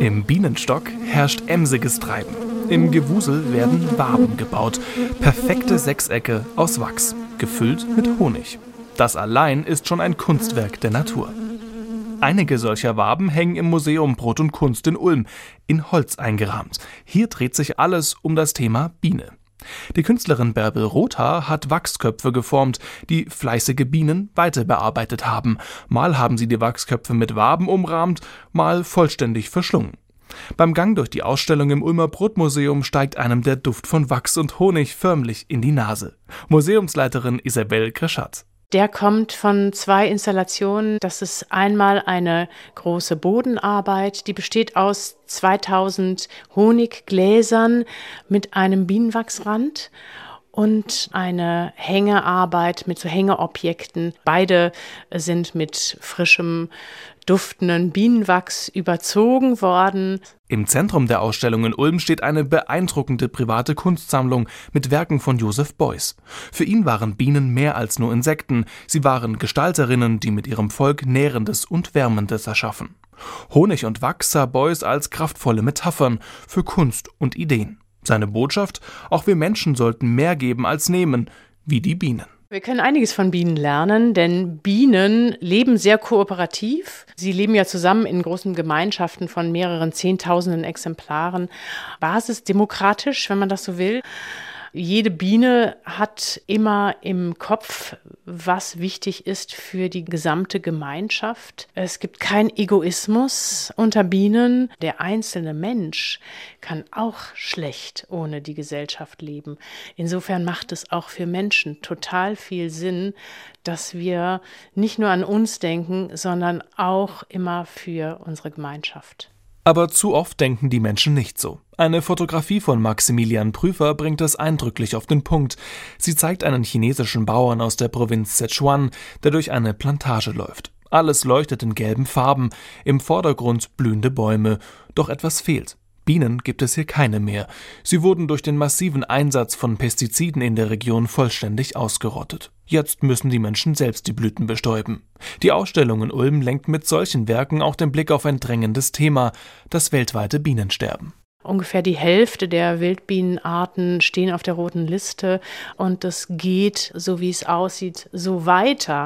Im Bienenstock herrscht emsiges Treiben. Im Gewusel werden Waben gebaut. Perfekte Sechsecke aus Wachs, gefüllt mit Honig. Das allein ist schon ein Kunstwerk der Natur. Einige solcher Waben hängen im Museum Brot und Kunst in Ulm, in Holz eingerahmt. Hier dreht sich alles um das Thema Biene. Die Künstlerin Bärbel Rothaar hat Wachsköpfe geformt, die fleißige Bienen weiter bearbeitet haben. Mal haben sie die Wachsköpfe mit Waben umrahmt, mal vollständig verschlungen. Beim Gang durch die Ausstellung im Ulmer Brotmuseum steigt einem der Duft von Wachs und Honig förmlich in die Nase. Museumsleiterin Isabel Greschat. Der kommt von 2 Installationen. Das ist einmal eine große Bodenarbeit, die besteht aus 2000 Honiggläsern mit einem Bienenwachsrand und eine Hängearbeit mit so Hängeobjekten. Beide sind mit frischem, duftenden Bienenwachs überzogen worden. Im Zentrum der Ausstellung in Ulm steht eine beeindruckende private Kunstsammlung mit Werken von Joseph Beuys. Für ihn waren Bienen mehr als nur Insekten. Sie waren Gestalterinnen, die mit ihrem Volk Nährendes und Wärmendes erschaffen. Honig und Wachs sah Beuys als kraftvolle Metaphern für Kunst und Ideen. Seine Botschaft: Auch wir Menschen sollten mehr geben als nehmen, wie die Bienen. Wir können einiges von Bienen lernen, denn Bienen leben sehr kooperativ. Sie leben ja zusammen in großen Gemeinschaften von mehreren Zehntausenden Exemplaren. Basisdemokratisch, wenn man das so will. Jede Biene hat immer im Kopf, was wichtig ist für die gesamte Gemeinschaft. Es gibt keinen Egoismus unter Bienen. Der einzelne Mensch kann auch schlecht ohne die Gesellschaft leben. Insofern macht es auch für Menschen total viel Sinn, dass wir nicht nur an uns denken, sondern auch immer für unsere Gemeinschaft. Aber zu oft denken die Menschen nicht so. Eine Fotografie von Maximilian Prüfer bringt das eindrücklich auf den Punkt. Sie zeigt einen chinesischen Bauern aus der Provinz Sichuan, der durch eine Plantage läuft. Alles leuchtet in gelben Farben, im Vordergrund blühende Bäume. Doch etwas fehlt. Bienen gibt es hier keine mehr. Sie wurden durch den massiven Einsatz von Pestiziden in der Region vollständig ausgerottet. Jetzt müssen die Menschen selbst die Blüten bestäuben. Die Ausstellung in Ulm lenkt mit solchen Werken auch den Blick auf ein drängendes Thema: das weltweite Bienensterben. Ungefähr die Hälfte der Wildbienenarten stehen auf der roten Liste und das geht, so wie es aussieht, so weiter.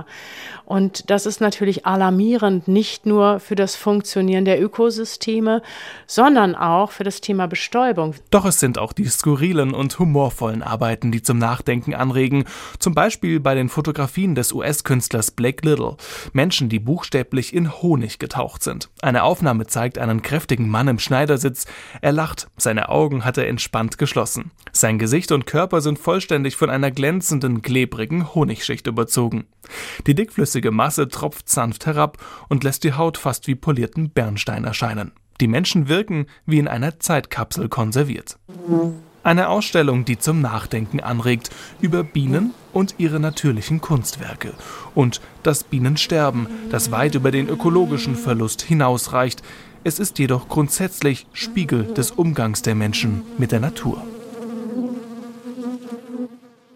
Und das ist natürlich alarmierend, nicht nur für das Funktionieren der Ökosysteme, sondern auch für das Thema Bestäubung. Doch es sind auch die skurrilen und humorvollen Arbeiten, die zum Nachdenken anregen. Zum Beispiel bei den Fotografien des US-Künstlers Blake Little. Menschen, die buchstäblich in Honig getaucht sind. Eine Aufnahme zeigt einen kräftigen Mann im Schneidersitz. Er lacht, seine Augen hat er entspannt geschlossen. Sein Gesicht und Körper sind vollständig von einer glänzenden, klebrigen Honigschicht überzogen. Die dickflüssige Masse tropft sanft herab und lässt die Haut fast wie polierten Bernstein erscheinen. Die Menschen wirken wie in einer Zeitkapsel konserviert. Eine Ausstellung, die zum Nachdenken anregt über Bienen und ihre natürlichen Kunstwerke. Und das Bienensterben, das weit über den ökologischen Verlust hinausreicht. Es ist jedoch grundsätzlich Spiegel des Umgangs der Menschen mit der Natur.